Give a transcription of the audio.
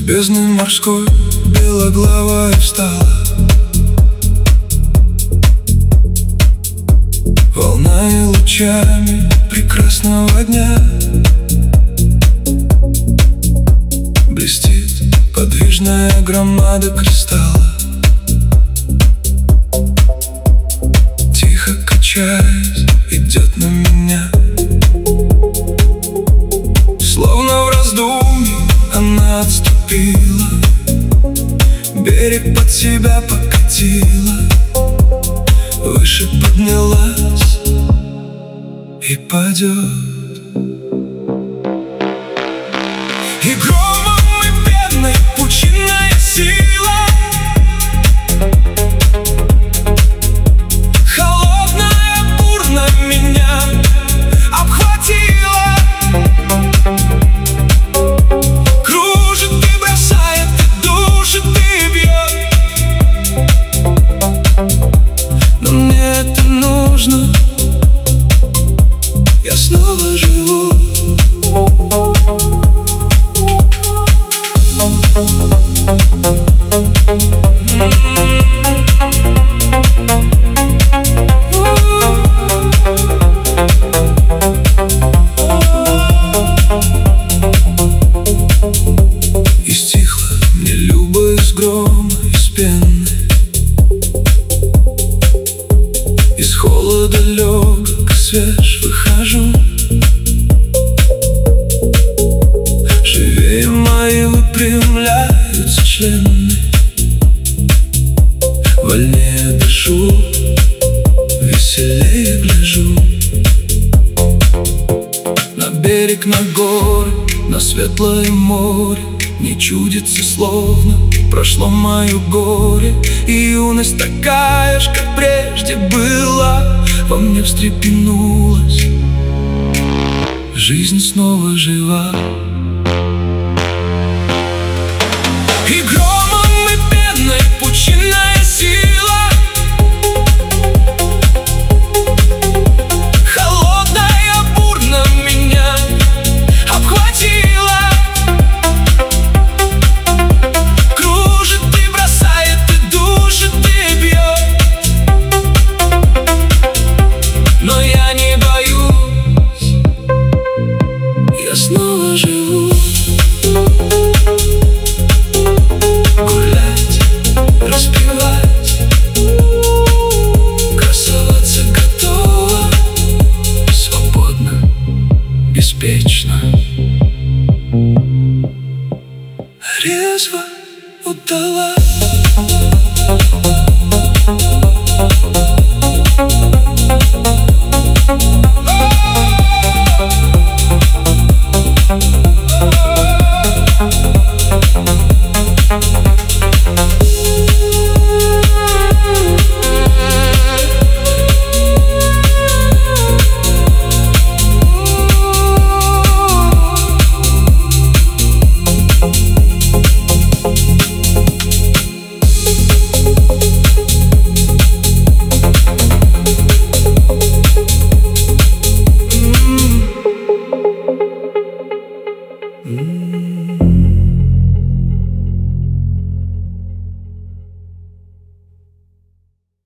бездны морской белоглавая встала. Волнами, лучами прекрасного дня блестит подвижная громада кристалла. Тихо качаясь, идет на меня. Словно в раздумье она отступила, берег под себя покатила, выше поднялась и падет. И громом и пеной пучинная сила, холодная, бурно меня обхватила. Кружит и бросает, и душит, и бьет. Но мне это нужно, я снова живу. И стихла мне люба из грома, из пены, из холода легок свеж выхожу. Живее мои выпрямляются члены, вольнее дышу, веселее гляжу. На берег, на горы, на светлое море не чудится, словно прошло мое горе. И юность такая ж, как прежде была, во мне встрепенулась, жизнь снова жива. И громом и пеной пучинная сила, холодная, бурно меня обхватила. Кружит и бросает, и душит, и бьет. Но я не боюсь, я снова живу. Гулять, распевать, красоваться готова, свободно, беспечно, резво удалась.